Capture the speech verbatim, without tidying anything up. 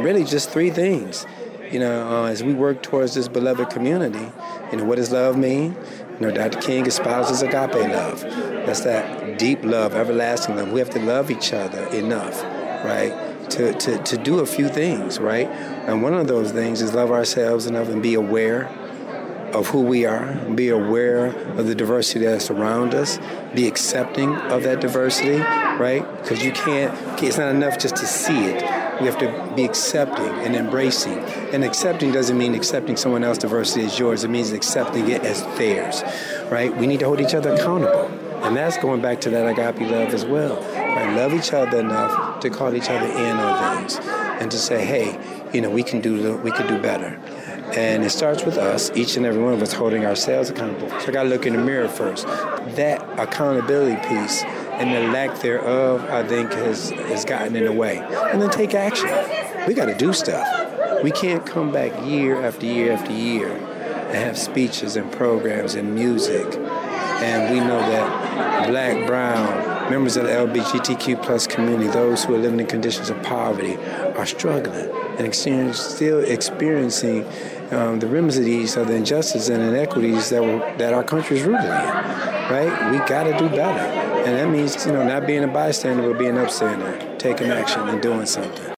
really just three things. You know, uh, as we work towards this beloved community, you know, what does love mean? You know, Doctor King espouses agape love. That's that deep love, everlasting love. We have to love each other enough, right, to, to, to do a few things, right? And one of those things is love ourselves enough and be aware of who we are, be aware of the diversity that's around us, be accepting of that diversity, right? Because you can't, it's not enough just to see it. We have to be accepting and embracing. And accepting doesn't mean accepting someone else's diversity as yours. It means accepting it as theirs, right? We need to hold each other accountable. And that's going back to that agape love as well, right? Love each other enough to call each other in on things and to say, hey, you know, we can do we can do better. And it starts with us, each and every one of us holding ourselves accountable. So I got to look in the mirror first. That accountability piece and the lack thereof, I think, has, has gotten in the way. And then take action. We got to do stuff. We can't come back year after year after year and have speeches and programs and music. And we know that black, brown, members of the L G B T Q plus community, those who are living in conditions of poverty, are struggling and experience, still experiencing um, the remedies of the injustices and inequities that were, that our country is rooted in, right? We got to do better. And that means, you know, not being a bystander, but being an upstander, taking action and doing something.